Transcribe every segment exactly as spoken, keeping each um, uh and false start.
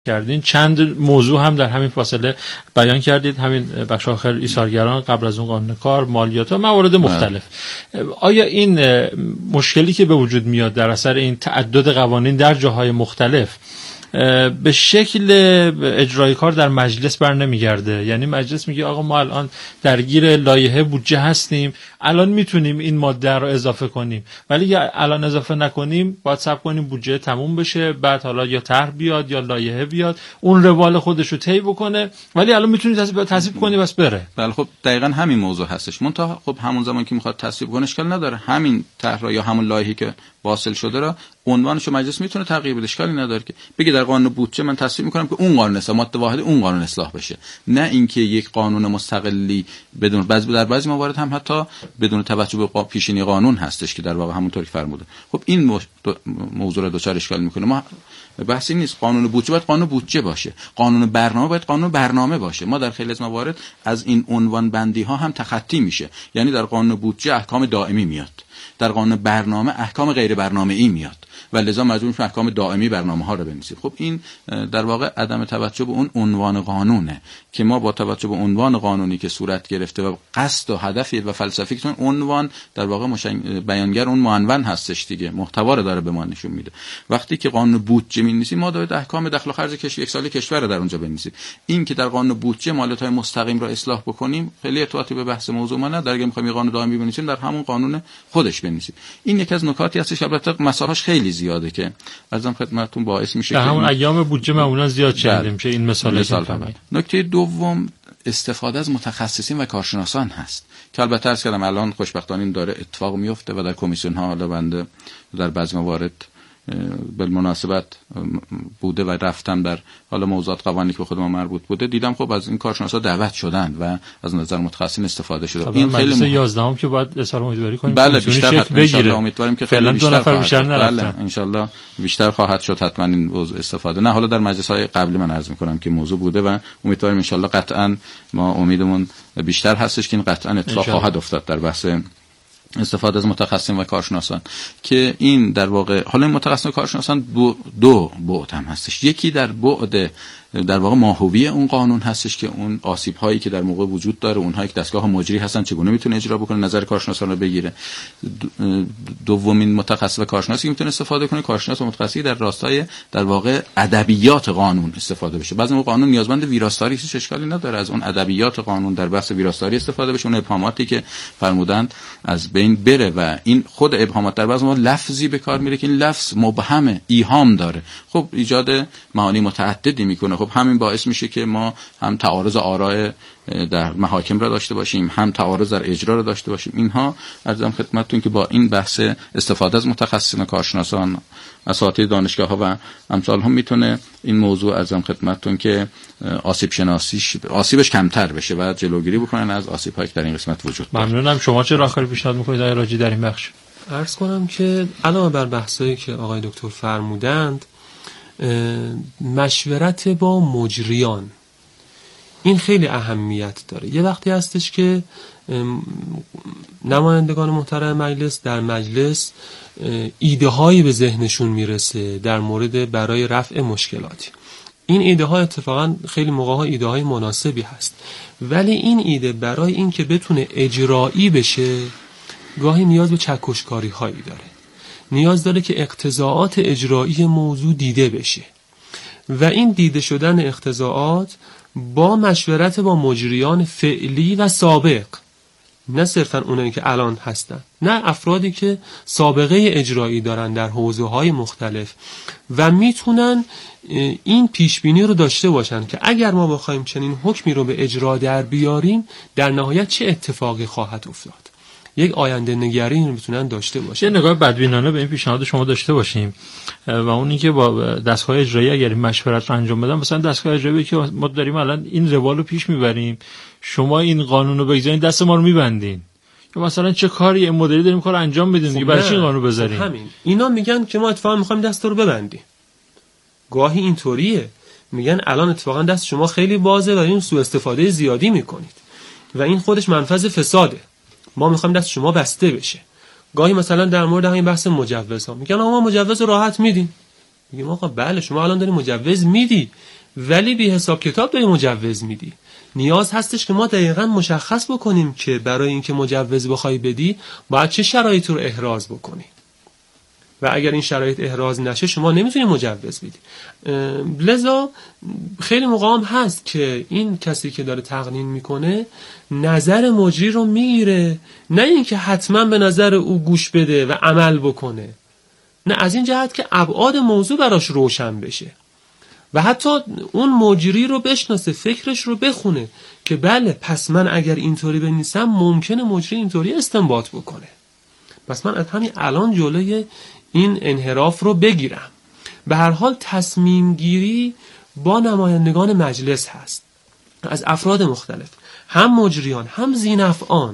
کردین. چند موضوع هم در همین فاصله بیان کردید، همین بخش آخر ایثارگران، قبل از اون قانون کار، مالیات و موارد مختلف. آیا این مشکلی که به وجود میاد در اثر این تعدد قوانین در جاهای مختلف به شکل اجرای کار در مجلس بر نمیگرده؟ یعنی مجلس میگه آقا ما الان درگیر لایحه بودجه هستیم، الان میتونیم این ماده رو اضافه کنیم، ولی الان اضافه نکنیم باید صبر کنیم بودجه تموم بشه، بعد حالا یا طرح بیاد یا لایحه بیاد اون روال خودش رو طی بکنه، ولی الان میتونید تصویب تصویب کنی بس بره. بله خب دقیقاً همین موضوع هستش. منتها خب همون زمان که میخواد تصویب کنه اشکال نداره، همین طرح یا همون لایحه‌ای که واصل شده را عنوانش مجلس میتونه تغییر بده، اشکالی نداره که بگه در قانون بودجه من تصویب میکنم که اون قانون اصلاح ماده واحد اون قانون اصلاح بشه، نه اینکه یک قانون مستقلی بدون بعضی در بعضی موارد هم حتی بدون توجه به پیشینی قانون هستش که در واقع همونطور که فرموده. خب این موضوع رو دچار اشکال میکنه. ما بحثی نیست قانون بودجه باید قانون بودجه باشه، قانون برنامه باید قانون برنامه باشه. ما در خیلی از موارد از این عنوان بندی ها هم تخطی میشه، یعنی در قانون بودجه احکام دائمی میاد، در قانون برنامه احکام غیر برنامه‌ای میاد و لذا مجبور میشیم احکام دائمی برنامه ها رو بنویسیم. خب این در واقع عدم توجه به اون عنوان قانونه که ما با توجه به عنوان قانونی که صورت گرفته و قصد و هدفی و فلسفی که عنوان در واقع مشنگ... بیانگر اون معنون هستش دیگه، محتوا رو داره به ما نشون میده. وقتی که قانون بودجه می‌نویسیم ما باید احکام دخل و خرج کشور یک ساله کشور رو در اونجا بنویسیم. این که در قانون بودجه مالیات‌های مستقیم رو اصلاح بکنیم خیلی ارتباطی به بحث موضوع ما نداره. اگه می‌خوایم قانون دائمی بنویسیم در همون قانون خودش بنویسیم. این یکی از نکاتی هستش که البته مسائلش خیلی زیاده که ازم خدمتتون باعث میشه که همون ایام بودجه معمولا زیاد شنیدیم که این مثال مثال نکته دوم استفاده از متخصصین و کارشناسان هست که البته عرض کردم الان خوشبختانه این داره اتفاق میفته و در کمیسیون ها حالا بنده در بعضی موارد بالمناسبت بوده و رفتم در حالا موضوعات قوانینی که به خود ما مربوط بوده دیدم خب از این کارشناسا دعوت شدند و از نظر متخصصین استفاده شده. این خیلی مهم. یازده هم که باید اظهار امیدواری کنیم بله بیشتر بگیره. امیدواریم که فعلا دو نفر بیشتر نرفتن. بله ان شاء الله بیشتر خواهد شد حتما این موضوع استفاده. نه حالا در مجلس‌های قبلی من عرض می‌کنم که موضوع بوده و امیدواریم ان شاء الله قطعا ما امیدمون بیشتر هستش که این قطعا اتفاق خواهد افتاد در بحث استفاده از متخصصین و کارشناسان که این در واقع حالا این متخصصین و کارشناسان دو, دو بعد هم هستش. یکی در بعد در واقع ماهوی اون قانون هستش که اون آسیب هایی که در موقع وجود داره، اونهایی که دستگاه مجری هستن چگونه میتونه اجرا بکنه، نظر کارشناسان رو بگیره. دومین متخصص و کارشناسی که میتونه استفاده کنه کارشناس و متخصصی در راستای در واقع ادبیات قانون استفاده بشه. بعضی موقع قانون نیازمند ویراستاری هیچ اشکالی نداره از اون ادبیات قانون در بحث ویراستاری استفاده بشه، اون ابهاماتی که فرمودند از بین بره و این خود ابهامات در بعضی موقع لفظی به کار میره که این لفظ مبهم ایهام داره، خب ایجاد معانی متعددی میکنه. خب همین باعث میشه که ما هم تعارض آراء در محاکم را داشته باشیم، هم تعارض در اجرا را داشته باشیم. اینها عرضم خدمتتون که با این بحث استفاده از متخصصین و کارشناسان، اساتید دانشگاه‌ها و امثال هم میتونه این موضوع عرضم خدمتتون که آسیب شناسیش آسیبش کمتر بشه و جلوگیری بکنن از آسیب‌هایی که در این قسمت وجود داره. ممنونم. شما چه راهکاری پیشنهاد می‌کنید آقای راجی در این بخش؟ عرض کنم که علاوه بر بحثایی که آقای دکتر فرمودند، مشورت با مجریان این خیلی اهمیت داره. یه وقتی هستش که نمایندگان محترم مجلس در مجلس ایده هایی به ذهنشون میرسه در مورد برای رفع مشکلاتی. این ایده ها اتفاقا خیلی موقع ها ایده های مناسبی هست، ولی این ایده برای این که بتونه اجرایی بشه گاهی نیاز به چکشکاری هایی داره، نیاز داره که اقتضاعات اجرایی موضوع دیده بشه و این دیده شدن اقتضاعات با مشورت با مجریان فعلی و سابق، نه صرفا اونایی که الان هستن، نه افرادی که سابقه اجرایی دارن در حوزه‌های مختلف و میتونن این پیشبینی رو داشته باشن که اگر ما بخوایم چنین حکمی رو به اجرا در بیاریم در نهایت چه اتفاقی خواهد افتاد. یک آینده نگری رو میتونن داشته باشن. یه نگاه بدبینانه به این پیشنهاد شما داشته باشیم و اون اینکه با دستگاه اجرایی اگر این مشورت رو انجام بدن، مثلا دستگاه اجرایی که ما داریم الان این روال رو پیش میبریم، شما این قانون رو بگذارین دست ما رو میبندین، یا مثلا چه کاری این مدلی داریم کارو انجام بدیم دیگه، برای چی این قانون بذاریم؟ خب همین اینا میگن که ما اتفاقا میخوایم دست رو ببندیم. گاهی اینطوریه، میگن الان اتفاقا دست شما خیلی بازه و این سوء استفاده زیادی میکنید و این خودش منفذ فساده، ما میخوایم دست شما بسته بشه. گاهی مثلا در مورد همین بحث مجوزها میگن ما مجوز راحت میدیم، میگیم آقا بله شما الان داری مجوز میدی، ولی بی حساب کتاب داری مجوز میدی. نیاز هستش که ما دقیقاً مشخص بکنیم که برای اینکه مجوز بخوای بدی باید چه شرایطی رو احراز بکنی و اگر این شرایط احراز نشه شما نمیتونی مجوز بدی. لذا خیلی موقع هم هست که این کسی که داره تقنین میکنه نظر مجری رو میگیره، نه اینکه حتما به نظر او گوش بده و عمل بکنه، نه از این جهت که ابعاد موضوع براش روشن بشه و حتی اون مجری رو بشناسه، فکرش رو بخونه که بله پس من اگر اینطوری بنویسم ممکنه مجری اینطوری استنباط بکنه، پس من از همین الان جلوی این انحراف رو بگیرم. به هر حال تصمیم گیری با نمایندگان مجلس هست از افراد مختلف، هم مجریان هم ذینفعان.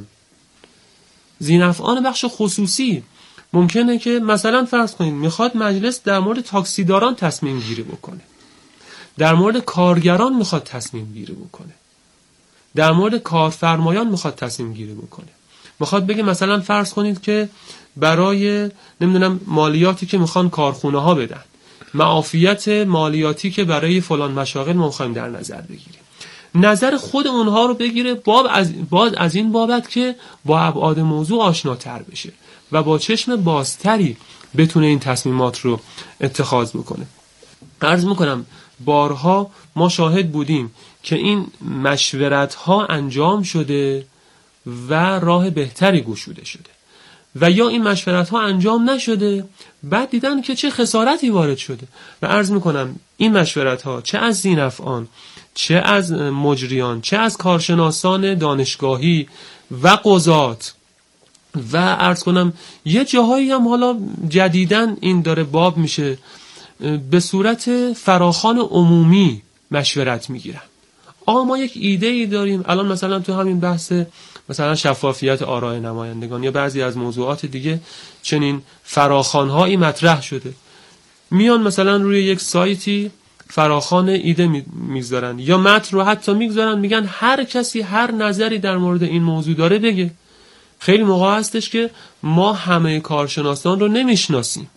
ذینفعان بخش خصوصی ممکنه که مثلا فرض کنید میخواد مجلس در مورد تاکسیداران تصمیم گیری بکنه، در مورد کارگران میخواد تصمیم گیری بکنه، در مورد کارفرمایان میخواد تصمیم گیری بکنه، میخواد بگه مثلا فرض کنید که برای نمیدونم مالیاتی که میخوان کارخونه ها بدن، معافیت مالیاتی که برای فلان مشاغل ما میخوایم در نظر بگیریم، نظر خود اونها رو بگیره، باب از باز از این بابت که با ابعاد موضوع آشناتر بشه و با چشم بازتری بتونه این تصمیمات رو اتخاذ بکنه. عرض میکنم بارها ما شاهد بودیم که این مشورت ها انجام شده و راه بهتری گشوده شده و یا این مشورت ها انجام نشده، بعد دیدن که چه خسارتی وارد شده. و عرض میکنم این مشورت ها چه از ذینفعان، چه از مجریان، چه از کارشناسان دانشگاهی و قضات و عرض کنم یه جاهایی هم حالا جدیدن این داره باب میشه، به صورت فراخوان عمومی مشورت میگیرن. آقا ما یک ایده ای داریم، الان مثلا تو همین بحث مثلا شفافیت آراء نمایندگان یا بعضی از موضوعات دیگه چنین فراخوان‌هایی مطرح شده، میان مثلا روی یک سایتی فراخوان ایده میگذارن یا متن رو حتی میگذارن، میگن هر کسی هر نظری در مورد این موضوع داره بگه. خیلی موقع هستش که ما همه کارشناسان رو نمیشناسیم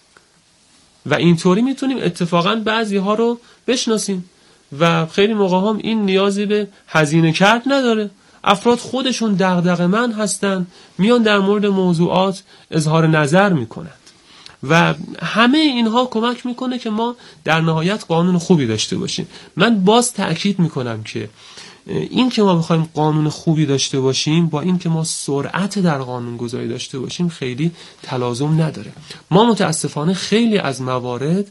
و اینطوری میتونیم اتفاقا بعضی ها رو بشناسیم و خیلی موقع هم این نیازی به هزینه کرد نداره. افراد خودشون دغدغه‌مند هستن، میان در مورد موضوعات اظهار نظر میکنند و همه اینها کمک میکنه که ما در نهایت قانون خوبی داشته باشیم. من باز تأکید میکنم که این که ما بخوایم قانون خوبی داشته باشیم با این که ما سرعت در قانون گذاری داشته باشیم خیلی تلازم نداره. ما متاسفانه خیلی از موارد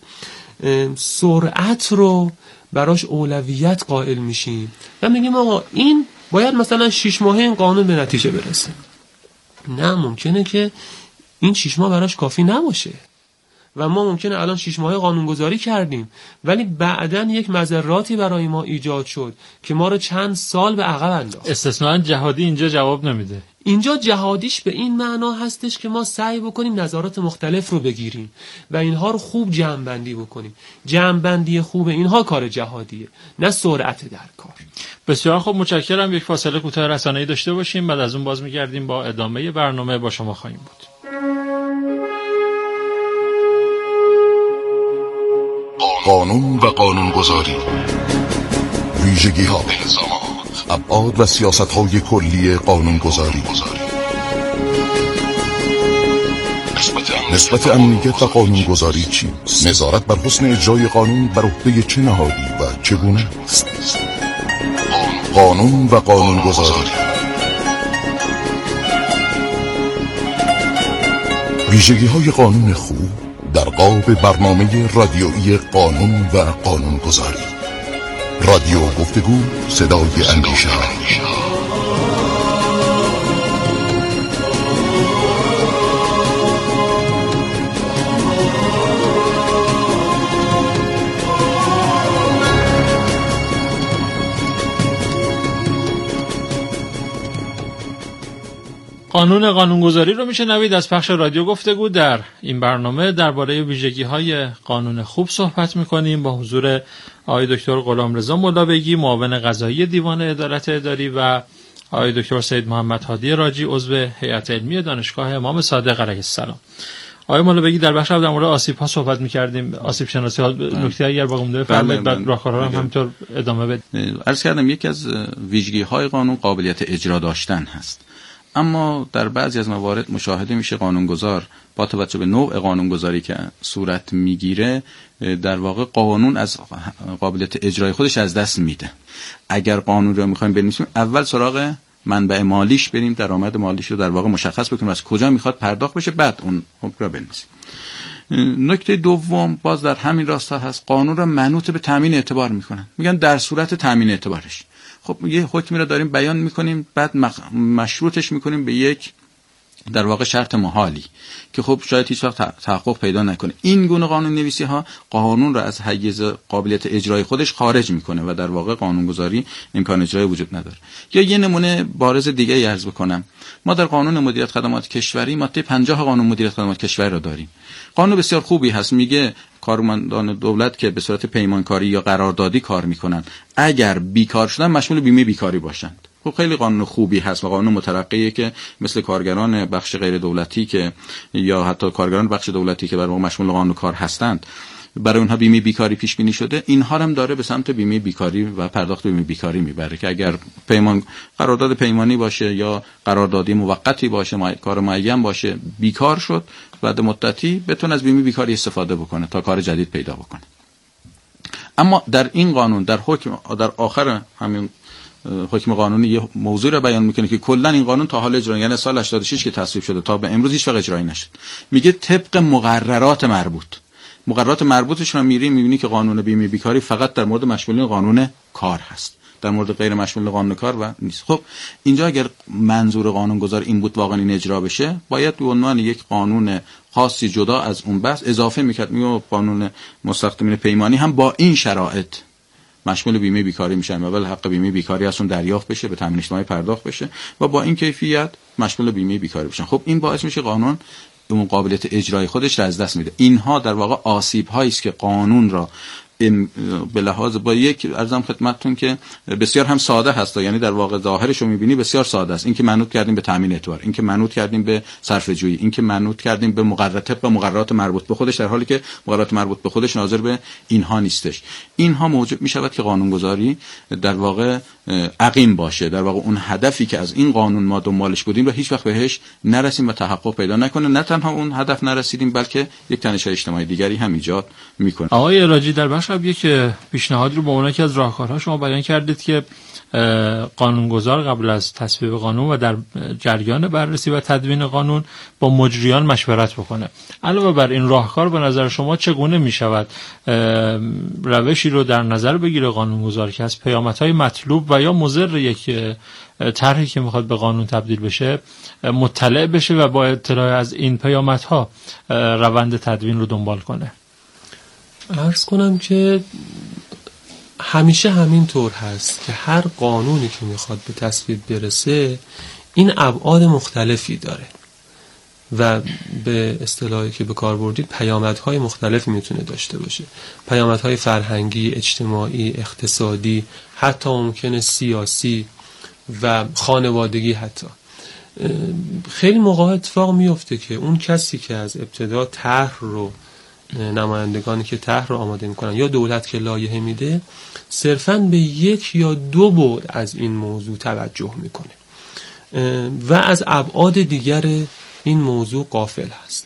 سرعت رو براش اولویت قائل میشیم و میگیم آقا این باید مثلا شش ماهه این قانون به نتیجه برسه. نه، ممکنه که این شش ماه براش کافی نباشه و ما ممکنه الان شش ماهه قانونگذاری کردیم ولی بعدن یک مضراتی برای ما ایجاد شد که ما رو چند سال به عقب انداخت. استثناء جهادی اینجا جواب نمیده. اینجا جهادیش به این معنا هستش که ما سعی بکنیم نظرات مختلف رو بگیریم و اینها رو خوب جمع‌بندی بکنیم. جمع‌بندی خوب اینها کار جهادیه، نه سرعت در کار. بسیار خوب، متشکرم. یک فاصله کوتاه رسانه‌ای داشته باشیم، بعد از اون باز می‌گردیم با ادامه برنامه با شما خواهیم بود. قانون و قانونگذاری، ویژگی‌ها، الزامات، ابعاد و سیاست‌های کلی قانونگذاری، نسبت امنیت و قانونگذاری چیست؟ نظارت بر حسن اجرای قانون بر عهده چه نهادی و چگونه است؟ قانون و قانونگذاری، ویژگی‌های قانون خوب در قالب برنامه رادیویی قانون و قانونگذاری. رادیو گفتگو، صدای اندیشه. قانون قانونگذاری رو میشنوید از پخش رادیو گفتگو. در این برنامه درباره ویژگی‌های قانون خوب صحبت می‌کنیم با حضور آقای دکتر غلامرضا ملاویگی، معاون قضایی دیوان عدالت اداری و آقای دکتر سید محمد هادی راجی، عضو هیئت علمی دانشگاه امام صادق علیه السلام. آقای مولا بگی در بخش اول در مورد آسیب ها صحبت می‌کردیم، آسیب شناسی ها، نکته اگر باقی مونده بفرمایید، بعد راهکارها هم همینطور ادامه بدید. عرض کردم یکی از ویژگی‌های قانون قابلیت اجرا داشتن هست، اما در بعضی از موارد مشاهده میشه قانونگذار با توجه به نوع قانونگذاری که صورت میگیره در واقع قانون از قابلیت اجرای خودش از دست میده. اگر قانون رو میخوایم بنویسیم اول سراغ منبع مالیش بریم، درآمد مالیش رو در واقع مشخص بکنیم از کجا میخواد پرداخت بشه، بعد اون حکم رو بنویسیم. نکته دوم باز در همین راستا هست، قانون رو منوط به تامین اعتبار میکنن، میگن در صورت تامین اعتبارش. خب یه حکمی رو داریم بیان میکنیم، بعد مشروطش میکنیم به یک در واقع شرط محالی که خب شاید هیچ وقت تحقق پیدا نکنه. این گونه قانون نویسی ها قانون را از حیز قابلیت اجرای خودش خارج میکنه و در واقع قانونگذاری امکان اجرایی وجود نداره. یا یه نمونه بارز دیگه عرض بکنم، ما در قانون مدیریت خدمات کشوری ماده پنجاه قانون مدیریت خدمات کشوری را داریم. قانون بسیار خوبی هست، میگه کارمندان دولت که به صورت پیمانکاری یا قراردادی کار میکنن اگر بیکار شدن مشمول بیمه بیکاری باشند. خب خیلی قانون خوبی هست و قانون مترقیه که مثل کارگران بخش غیر دولتی که یا حتی کارگران بخش دولتی که بر واقع مشمول قانون کار هستند برای اونها بیمه بیکاری پیش بینی شده، اینها هم داره به سمت بیمه بیکاری و پرداخت بیمه بیکاری میبره که اگر پیمان قرارداد پیمانی باشه یا قراردادی موقتی باشه، کار معین باشه، بیکار شد بعد مدتی بتونه از بیمه بیکاری استفاده بکنه تا کار جدید پیدا بکنه. اما در این قانون در حکم در آخر همین حکم قانونی یه موضوع رو بیان میکنه که کلا این قانون تا حال اجرا، یعنی سال هشتاد و شش که تصویب شده تا به امروز هیچ وقت اجرایی نشد. میگه طبق مقررات مربوط. مقررات مربوطش رو میری میبینی که قانون بیمه بیکاری فقط در مورد مشمولین قانون کار هست، در مورد غیر مشمول قانون کار و نیست. خب اینجا اگر منظور قانونگذار این بود واقعا این اجرا بشه، باید به عنوان یک قانون خاصی جدا از اون بحث اضافه میکرد، میگه قانون مستخدمین پیمانی هم با این شرایط مشمول بیمه بیکاری میشن و اول حق بیمه بیکاری ازشون دریافت بشه، به تامین اجتماعی پرداخت بشه و با این کیفیت مشمول بیمه بیکاری بشن. خب این باعث میشه قانون اون قابلیت اجرای خودش را از دست میده. اینها در واقع آسیب هایی است که قانون را به لحاظ با یک عرضم خدمتتون که بسیار هم ساده هست، یعنی در واقع ظاهرش رو می‌بینی بسیار ساده است. این که منوط کردیم به تامین اعتبار، این که منوط کردیم به صرفه‌جویی، این که منوط کردیم به مقررات و مقررات مربوط به خودش، در حالی که مقررات مربوط به خودش ناظر به اینها نیستش. اینها موجب می‌شود که قانونگذاری در واقع عقیم باشه، در واقع اون هدفی که از این قانون ما دنبالش بودیم و هیچ وقت بهش نرسیم و تحقق پیدا نکنه. نه تنها اون هدف نرسیدیم بلکه یک تنش اجتماعی دیگری هم ایجاد می‌کنه. آقای راجی در بخش یک پیشنهاد رو به عنوان یکی از راهکارها شما بیان کردید که قانونگذار قبل از تصویب قانون و در جریان بررسی و تدوین قانون با مجریان مشورت بکنه. علاوه بر این راهکار به نظر شما چگونه می شود روشی رو در نظر بگیره قانونگذار که از پیامدهای مطلوب و یا مضر یک طرحی که میخواد به قانون تبدیل بشه مطلع بشه و با اطلاع از این پیامدها روند تدوین رو دنبال کنه؟ عرض کنم که همیشه همین طور هست که هر قانونی که میخواد به تصویب برسه این ابعاد مختلفی داره و به اصطلاحی که به کار بردید پیامدهای مختلفی میتونه داشته باشه، پیامدهای فرهنگی، اجتماعی، اقتصادی، حتی ممکنه سیاسی و خانوادگی. حتی خیلی موقع اتفاق میفته که اون کسی که از ابتدا طرح رو، نمایندگانی که طرح رو آماده میکنن یا دولت که لایحه میده، صرفاً به یک یا دو بعد از این موضوع توجه میکنه و از ابعاد دیگر این موضوع غافل هست.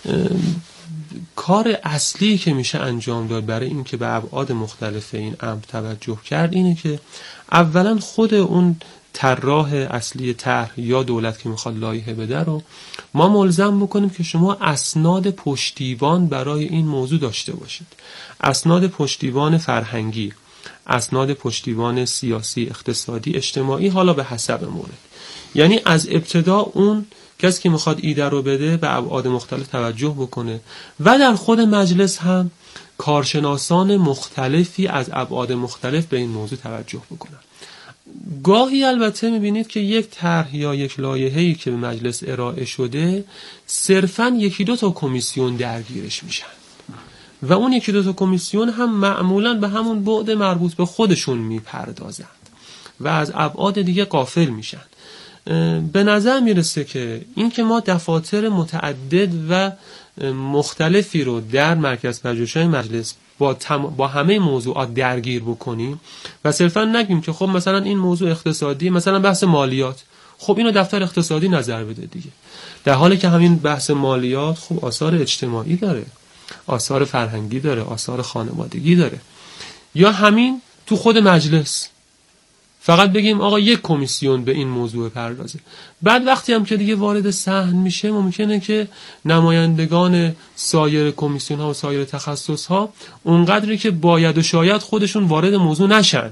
کار اصلی که میشه انجام داد برای این که به ابعاد مختلف این امر توجه کرد اینه که اولا خود اون طراح اصلی طرح یا دولت که میخواد لایحه بده رو ما ملزم بکنیم که شما اسناد پشتیبان برای این موضوع داشته باشید، اسناد پشتیبان فرهنگی، اسناد پشتیبان سیاسی، اقتصادی، اجتماعی، حالا به حسب مورد. یعنی از ابتدا اون کسی که میخواد ایده رو بده به ابعاد مختلف توجه بکنه و در خود مجلس هم کارشناسان مختلفی از ابعاد مختلف به این موضوع توجه بکنن. گاهی البته میبینید که یک طرح یا یک لایحه‌ای که به مجلس ارائه شده صرفاً یکی دو تا کمیسیون درگیرش میشن و اون یکی دو تا کمیسیون هم معمولاً به همون بعد مربوط به خودشون میپردازند و از ابعاد دیگه غافل میشن. به نظر میرسه که این که ما دفاتر متعدد و مختلفی رو در مرکز پژوهش‌های مجلس با, تم... با همه موضوعات درگیر بکنیم و صرفا نگیم که خب مثلا این موضوع اقتصادی، مثلا بحث مالیات، خب اینو دفتر اقتصادی نظر بده دیگه، در حالی که همین بحث مالیات خب آثار اجتماعی داره، آثار فرهنگی داره، آثار خانوادگی داره. یا همین تو خود مجلس فقط بگیم آقا یک کمیسیون به این موضوع پردازه، بعد وقتی هم که دیگه وارد صحن میشه ممکنه که نمایندگان سایر کمیسیون ها و سایر تخصص ها اونقدری که باید و شاید خودشون وارد موضوع نشن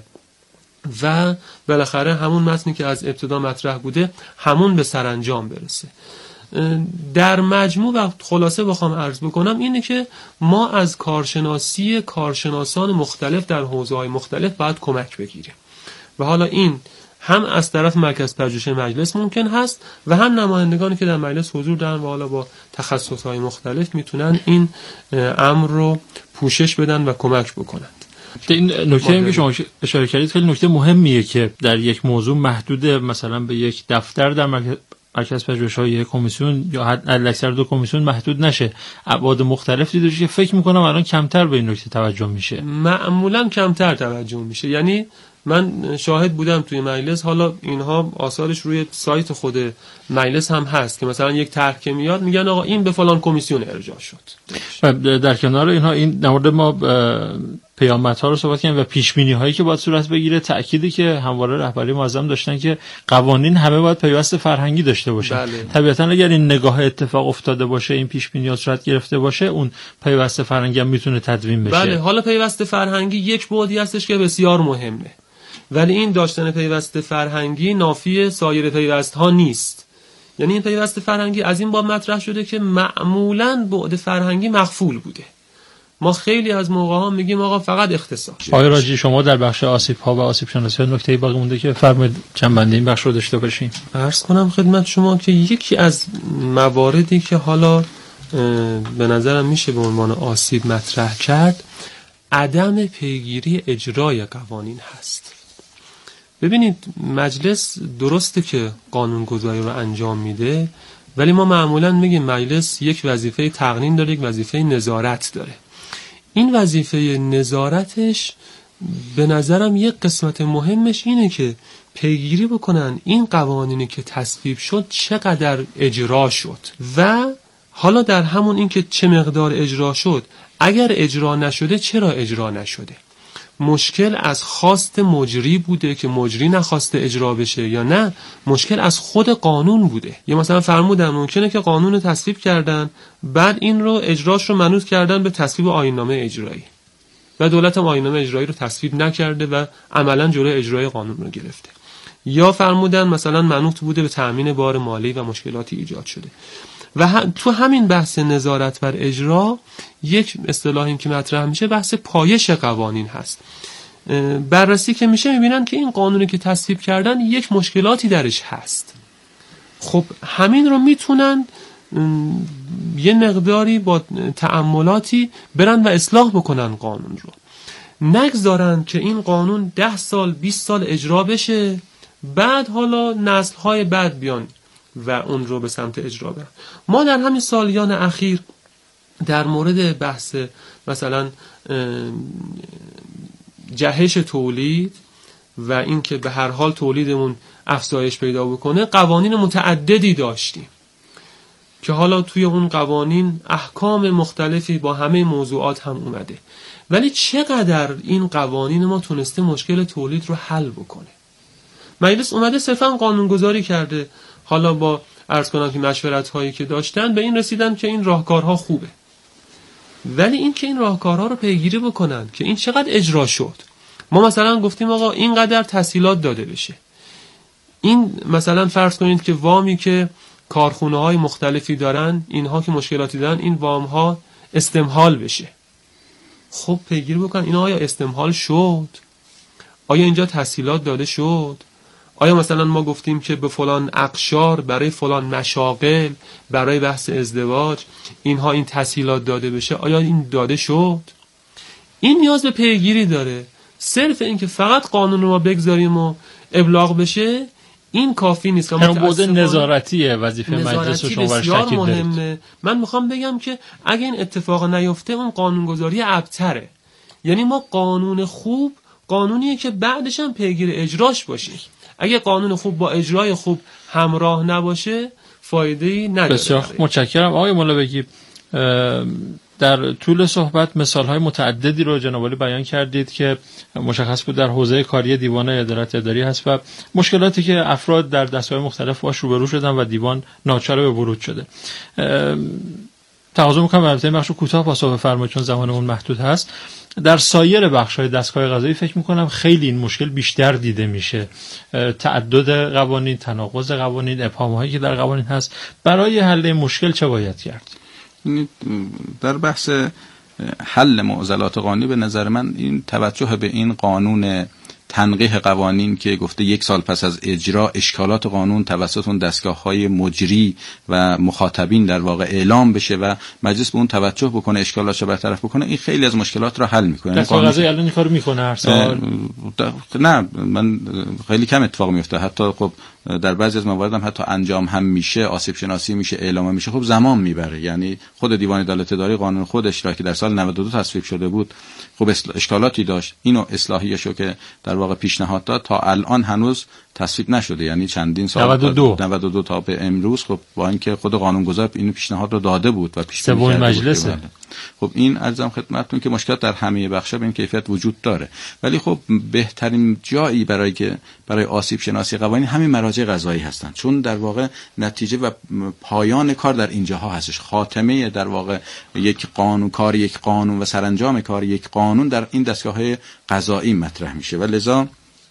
و بالاخره همون متنی که از ابتدا مطرح بوده همون به سرانجام برسه. در مجموع و خلاصه بخوام عرض بکنم اینه که ما از کارشناسی کارشناسان مختلف در حوزه‌های مختلف باید کمک بگیریم و حالا این هم از طرف مرکز پژوهش مجلس ممکن هست و هم نمایندگانی که در مجلس حضور دارن و حالا با تخصص‌های مختلف میتونن این امر رو پوشش بدن و کمک بکنن. این نکته هم که شما اشاره کردید خیلی نکته مهمیه که در یک موضوع محدود مثلا به یک دفتر در مرکز مرکز پژوهش‌های یک کمیسیون یا حد اکثر دو کمیسیون محدود نشه، ابعاد مختلف دیده که فکر می‌کنم الان کمتر به این نکته توجه میشه، معمولاً کمتر توجه میشه. یعنی من شاهد بودم توی مجلس، حالا اینها آثارش روی سایت خود مجلس هم هست که مثلا یک طرح که میاد میگن آقا این به فلان کمیسیون ارجاع شد. در کنار اینها این در مورد ما پیامدها رو صحبت کردیم و پیش بینی هایی که باید صورت بگیره، تأکیدی که همواره رهبری معظم داشتن که قوانین همه باید پیوست فرهنگی داشته باشه. بله. طبیعتا اگر این نگاه اتفاق افتاده باشه، این پیش بینی‌ها صورت گرفته باشه، اون پیوست فرهنگی هم میتونه تدوین بشه. بله، حالا پیوست فرهنگی یک بعدی هستش که بسیار مهمه، ولی این داشتن پیوست فرهنگی نافی سایر پیوست‌ها نیست. یعنی این پیوست فرهنگی از این باب مطرح شده که معمولاً بعد فرهنگی مغفول بوده. ما خیلی از موقع‌ها میگیم آقا فقط اقتصاد. آقای راجی شما در بخش آسیب‌ها و آسیب شناسی نکته‌ای باقی مونده که فرمایید جنبندی این بخش رو داشته باشیم؟ عرض کنم خدمت شما که یکی از مواردی که حالا به نظرم میشه به عنوان آسیب مطرح کرد، عدم پیگیری اجرای قوانین هست. ببینید مجلس درسته که قانونگذاری رو انجام میده، ولی ما معمولاً میگیم مجلس یک وظیفه تقنین داره، یک وظیفه نظارت داره. این وظیفه نظارتش به نظرم یک قسمت مهمش اینه که پیگیری بکنن این قوانینی که تصویب شد چقدر اجرا شد و حالا در همون این که چه مقدار اجرا شد، اگر اجرا نشده چرا اجرا نشده. مشکل از خواست مجری بوده که مجری نخواسته اجرا بشه، یا نه مشکل از خود قانون بوده. یا مثلا فرمودن ممکنه که قانون رو تصویب کردن، بعد این رو اجراش رو منوط کردن به تصویب آیین‌نامه اجرایی و دولت هم آیین‌نامه اجرایی رو تصویب نکرده و عملاً جلوی اجرای قانون رو گرفته. یا فرمودن مثلا منوط بوده به تأمین بار مالی و مشکلاتی ایجاد شده. و هم تو همین بحث نظارت بر اجرا یک اصطلاحی که مطرح میشه بحث پایش قوانین هست. بررسی که میشه میبینن که این قانونی که تصویب کردن یک مشکلاتی درش هست. خب همین رو میتونن یه مقداری با تأملاتی برن و اصلاح بکنن قانون رو، نگذارن که این قانون ده سال بیست سال اجرا بشه، بعد حالا نسل‌های بعد بیان و اون رو به سمت اجرا برن. ما در همین سالیان اخیر در مورد بحث مثلا جهش تولید و این که به هر حال تولیدمون افزایش پیدا بکنه قوانین متعددی داشتیم که حالا توی اون قوانین احکام مختلفی با همه موضوعات هم اومده، ولی چقدر این قوانین ما تونسته مشکل تولید رو حل بکنه. مجلس اومده صرفا قانونگذاری کرده، حالا با عرض کنم که مشورت هایی که داشتن به این رسیدن که این راهکارها خوبه، ولی این که این راهکارها رو پیگیری بکنن که این چقدر اجرا شد. ما مثلا گفتیم آقا اینقدر تسهیلات داده بشه، این مثلا فرض کنید که وامی که کارخونه های مختلفی دارن، اینها که مشکلاتی دارن، این وام ها استمهال بشه. خب پیگیری بکن اینا آیا استمهال شد؟ آیا اینجا تسهیلات داده شد؟ آیا مثلا ما گفتیم که به فلان اقشار برای فلان مشاغل برای بحث ازدواج اینها این تسهیلات داده بشه، آیا این داده شد؟ این نیاز به پیگیری داره. صرف این که فقط قانون رو ما بگذاریم و ابلاغ بشه این کافی نیست. اون بود نظارتیه، وظیفه مجلس و شورای شکل مهمه. من میخوام بگم که اگه این اتفاق نیفته اون قانونگذاری ابتره. یعنی ما قانون خوب قانونیه که بعدش هم پیگیر اجراش باشیم. اگه قانون خوب با اجرای خوب همراه نباشه فایده‌ای نداره. بسیار متشکرم آقای مولابگی. در طول صحبت مثال‌های متعددی رو جناب عالی بیان کردید که مشخص بود در حوزه کاری دیوان عدالت اداری هست و مشکلاتی که افراد در دستگاه مختلف باش روبرو شدن و دیوان ناچار به ورود شده. تقاضا می‌کنم البته بخش کوتاه پاسخ بفرمایید چون زمانمون محدود هست. در سایر بخش‌های دستگاه قضایی فکر می‌کنم خیلی این مشکل بیشتر دیده میشه. تعدد قوانین، تناقض قوانین، ابهام‌هایی که در قوانین هست. برای حل مشکل چه باید کرد؟ در بحث حل معضلات قانونی به نظر من این توجه به این قانون تنقیح قوانین که گفته یک سال پس از اجرا اشکالات قانون توسط اون دستگاه‌های مجری و مخاطبین در واقع اعلام بشه و مجلس به اون توجه بکنه، اشکالاتش رو برطرف بکنه، این خیلی از مشکلات رو حل میکنه. دستگاه قضایی الان این کارو میکنه هر سال؟ نه، من خیلی کم اتفاق میفته. حتی خب در بعضی از موارد هم حتی انجام هم میشه، آسیب شناسی میشه، اعلام میشه، خب زمان میبره. یعنی خود دیوان عدالت اداری قانون خودش را که در سال نود و دو تصویب شده بود خب اشکالاتی داشت، اینو اصلاحیشو که در واقع پیشنهاد داد تا الان هنوز تصویب نشده. یعنی چندین سال نود و دو نود و دو تا به امروز خب با اینکه خود قانونگذار اینو پیشنهاد رو داده بود و پیش بینی کرده مجلس. خب این عرضم خدمتتون که مشکلات در همه بخشا به این کیفیت وجود داره، ولی خب بهترین جایی برای که برای آسیب شناسی قوانین همین مراجع قضایی هستن، چون در واقع نتیجه و پایان کار در اینجاها هستش. خاتمه در واقع یک قانون کار یک قانون و سرانجام کار یک قانون در این دستگاه‌های قضایی مطرح میشه و لذا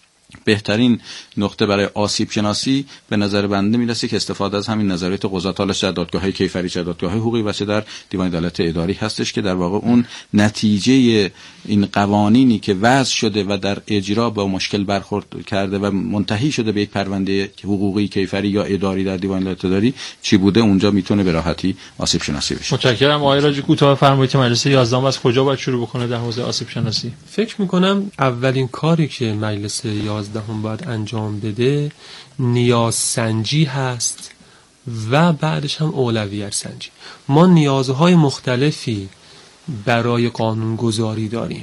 بهترین نقطه برای آسیب شناسی به نظر بنده میرسه که استفاده از همین نظریات قضات، حالا چه دادگاه‌های کیفری چه دادگاه‌های حقوقی و چه در دیوان عدالت اداری هستش که در واقع اون نتیجه این قوانینی که وضع شده و در اجرا با مشکل برخورد کرده و منتهی شده به یک پرونده حقوقی کیفری یا اداری در دیوان عدالت اداری چی بوده، اونجا میتونه به راحتی آسیب شناسی بشه. متشکرم. آقای راجی کوتاه فرمایید مجلس یازدهم از کجا باید شروع بکنه در حوزه آسیب شناسی؟ فکر می‌کنم اولین کاری که مجلس یازدهم باید انجام بده نیاز سنجی هست و بعدش هم اولویت سنجی. ما نیازهای مختلفی برای قانونگذاری داریم.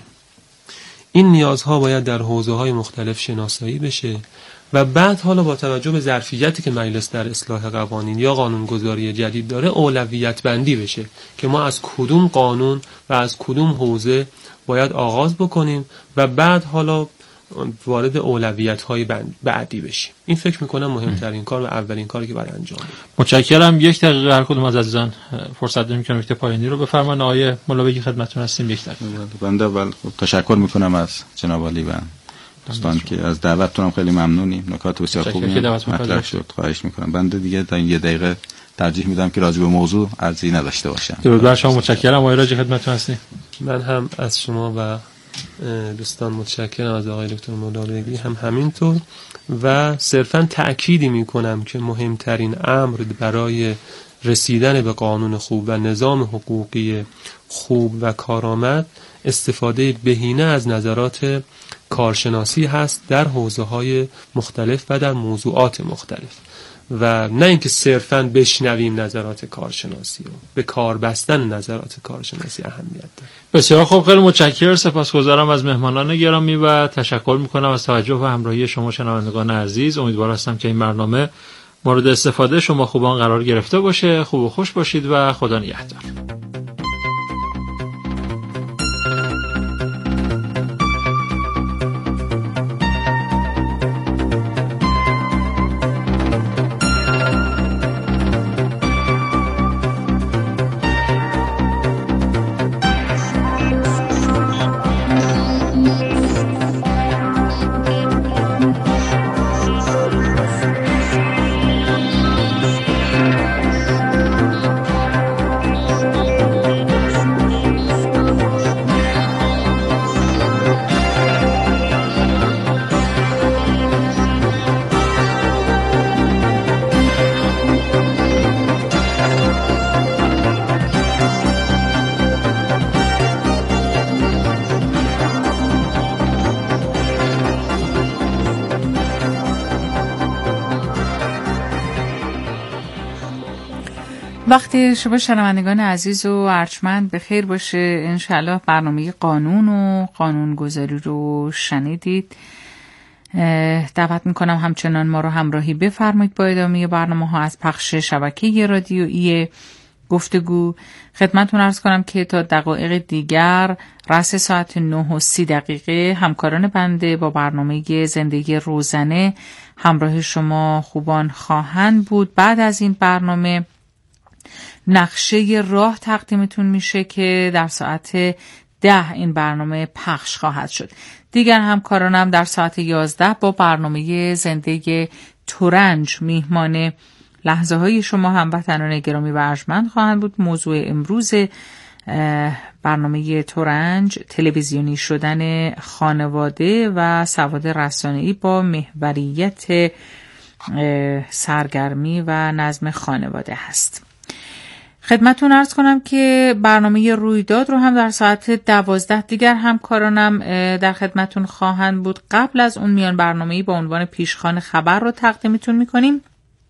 این نیازها باید در حوزه‌های مختلف شناسایی بشه و بعد حالا با توجه به ظرفیتی که مجلس در اصلاح قوانین یا قانونگذاری جدید داره اولویت بندی بشه که ما از کدوم قانون و از کدوم حوزه باید آغاز بکنیم و بعد حالا وارد اولویت‌های بعدی بشیم. این فکر می‌کنم مهمترین کار و اولین کاری که باید انجام بدیم. متشکرم. یک دقیقه هر کدوم از عزیزان فرصت داریم که نکته پایانی رو بفرمایید. آقای مولابگی خدمتتون هستیم. یک دقیقه. بنده اول تشکر می‌کنم از جناب عالی و دوستان که از دعوتتون هم خیلی ممنونیم. نکات بسیار خوبی مطرح شد. خواهش می‌کنم. بنده دیگه تا این یه دقیقه ترجیح میدم که راجع به موضوع عرضی نداشته باشم. درود بر شما. متشکرم. آقای راجی خدمتتون هستیم. من هم از شما و دوستان متشکرم، از آقای دکتر مولابگی هم همینطور و صرفاً تأکیدی میکنم که مهمترین امر برای رسیدن به قانون خوب و نظام حقوقی خوب و کارآمد استفاده بهینه از نظرات کارشناسی هست در حوزه‌های مختلف و در موضوعات مختلف و نه اینکه صرفاً بشنویم نظرات کارشناسی رو، به کار بستن نظرات کارشناسی اهمیت داره. بسیار خوب، خیلی متشکرم. سپاسگزارم از مهمانان گرامی و تشکر میکنم از توجه و همراهی شما شنوندگان عزیز. امیدوار هستم که این برنامه مورد استفاده شما خوبان قرار گرفته باشه. خوب و خوش باشید و خدا نگهدار. وقتی شما شنوندگان عزیز و ارجمند بخیر باشه. انشالله برنامه قانون و قانونگذاری رو شنیدید. دعوت میکنم همچنان ما رو همراهی بفرمایید با ادامه برنامه ها از پخش شبکه رادیویی گفتگو. خدمتتون عرض کنم که تا دقایق دیگر رأس ساعت نه و سی دقیقه همکاران بنده با برنامه زندگی روزانه همراه شما خوبان خواهند بود. بعد از این برنامه نقشه راه تقدیمتون میشه که در ساعت ده این برنامه پخش خواهد شد. دیگر همکارانم در ساعت یازده با برنامه زندگی ترنج میهمان لحظه های شما هموطنان گرامی و ارجمند خواهند بود. موضوع امروز برنامه ترنج تلویزیونی شدن خانواده و سواد رسانه‌ای با محوریت سرگرمی و نظم خانواده هست. خدمتتون عرض کنم که برنامه رویداد رو هم در ساعت دوازده دیگر همکارانم در خدمتتون خواهند بود. قبل از اون میان برنامه‌ای با عنوان پیشخوان خبر رو تقدیمتون میکنیم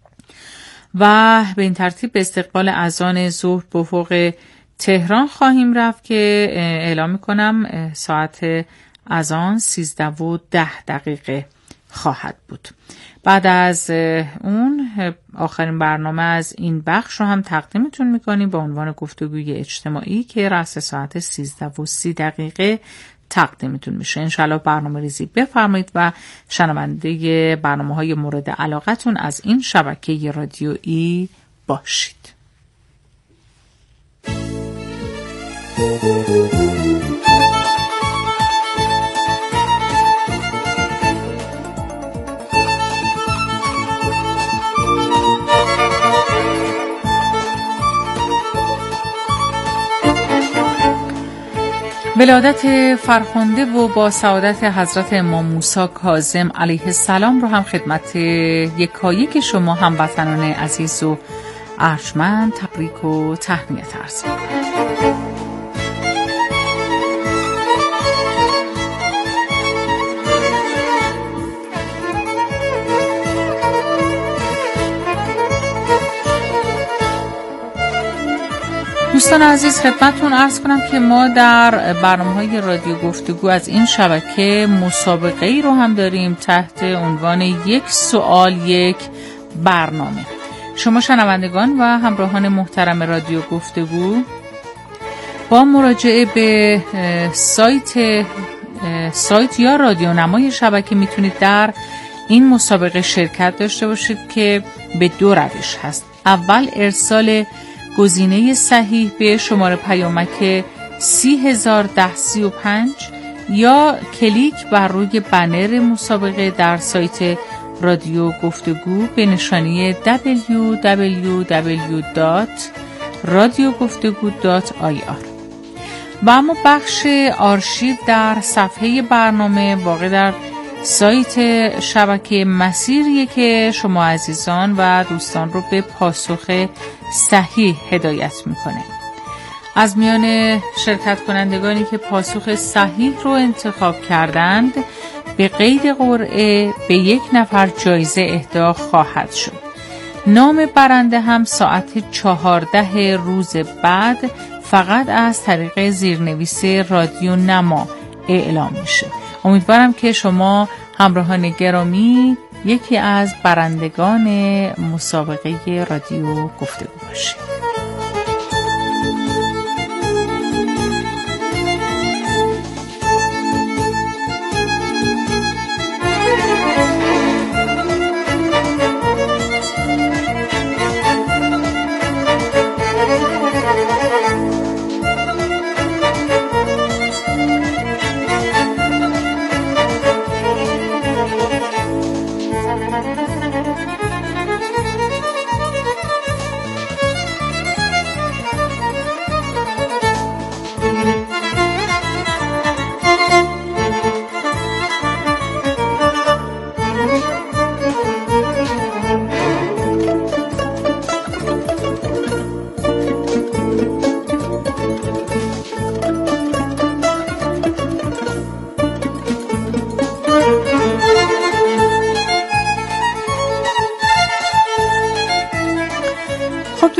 و به این ترتیب به استقبال اذان ظهر به افق تهران خواهیم رفت که اعلام میکنم ساعت اذان سیزده و ده دقیقه خواهد بود. بعد از اون آخرین برنامه از این بخش رو هم تقدیمتون میکنیم با عنوان گفتگوی اجتماعی که رأس ساعت سیزده و سی دقیقه تقدیمتون میشه. انشالله برنامه ریزی بفرمایید و شنونده برنامه های مورد علاقتون از این شبکه رادیویی باشید. ولادت فرخنده و با سعادت حضرت امام موسی کاظم علیه السلام رو هم خدمت یکایک شما هموطنان عزیز و ارجمند تبریک و تهنیت عرض می‌کنم. دوستان عزیز خدمتتون عرض کنم که ما در برنامه‌های رادیو گفتگو از این شبکه مسابقه‌ای رو هم داریم تحت عنوان یک سوال یک برنامه. شما شنوندگان و همراهان محترم رادیو گفتگو با مراجعه به سایت سایت یا رادیونمای شبکه میتونید در این مسابقه شرکت داشته باشید که به دو روش هست. اول ارسال گزینه صحیح به شماره پیامک سی هزار ده سی و پنج یا کلیک بر روی بنر مسابقه در سایت رادیو گفتگو به نشانی دبلیو دبلیو دبلیو دات رادیو گفتگو دات آی آر. و اما بخش آرشیو در صفحه برنامه واقع در سایت شبکه مسیریه که شما عزیزان و دوستان رو به پاسخ صحیح هدایت میکنه. از میان شرکت کنندگانی که پاسخ صحیح رو انتخاب کردند به قید قرعه به یک نفر جایزه اهدا خواهد شد. نام برنده هم ساعت چهارده روز بعد فقط از طریق زیرنویس رادیو نما اعلام میشه. امیدوارم که شما همراهان گرامی یکی از برندگان مسابقه رادیو گفتگو باشید.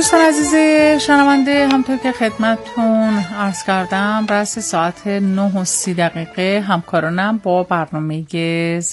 دوستان عزیز شنونده، همطور که خدمتتون عرض کردم رأس ساعت نه و سی دقیقه همکارانم با برنامه